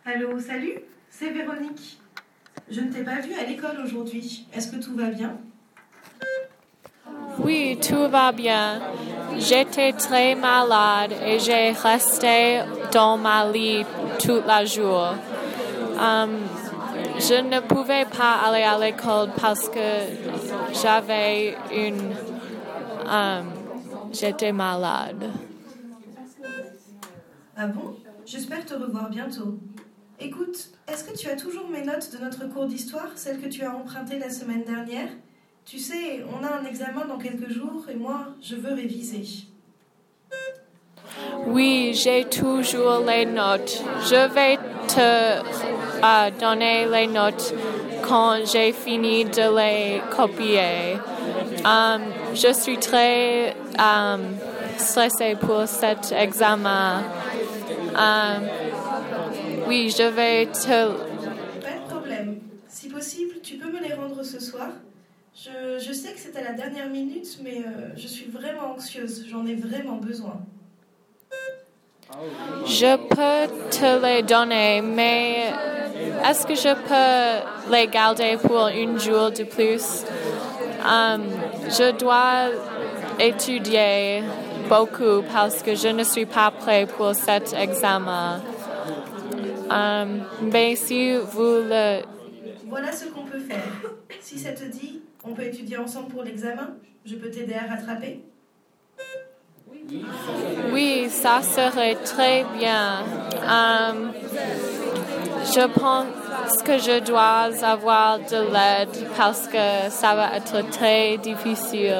Allô, salut, c'est Véronique. Je ne t'ai pas vue à l'école aujourd'hui. Est-ce que tout va bien? Oui, tout va bien. J'étais très malade et j'ai resté dans ma lit toute la journée. Je ne pouvais pas aller à l'école parce que j'étais malade. Ah bon? J'espère te revoir bientôt. Écoute, est-ce que tu as toujours mes notes de notre cours d'histoire, celles que tu as empruntées la semaine dernière? Tu sais, on a un examen dans quelques jours et moi, je veux réviser. Oui, j'ai toujours les notes. Je vais te donner les notes quand j'ai fini de les copier. Je suis très stressée pour cet examen. Oui, je vais te... Pas de problème. Si possible, tu peux me les rendre ce soir. Je sais que c'est à la dernière minute, mais je suis vraiment anxieuse. J'en ai vraiment besoin. Je peux te les donner, mais est-ce que je peux les garder pour un jour de plus? Je dois étudier beaucoup parce que je ne suis pas prêt pour cet examen. Mais si vous le... Voilà ce qu'on peut faire. Si ça te dit, on peut étudier ensemble pour l'examen. Je peux t'aider à rattraper. Oui, ça serait très bien. Je pense que je dois avoir de l'aide parce que ça va être très difficile.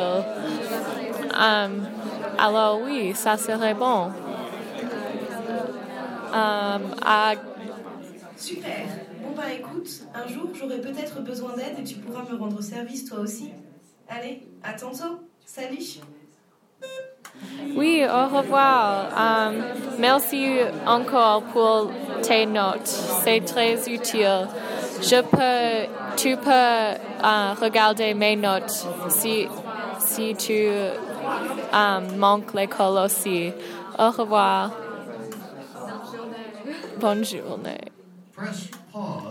Alors oui, ça serait bon. Super. Bon bah écoute, un jour j'aurai peut-être besoin d'aide et tu pourras me rendre service toi aussi. Allez, à tantôt. Salut. Oui, au revoir. Merci encore pour tes notes. C'est très utile. Tu peux regarder mes notes si tu manques l'école aussi. Au revoir. Bonne journée. Press pause.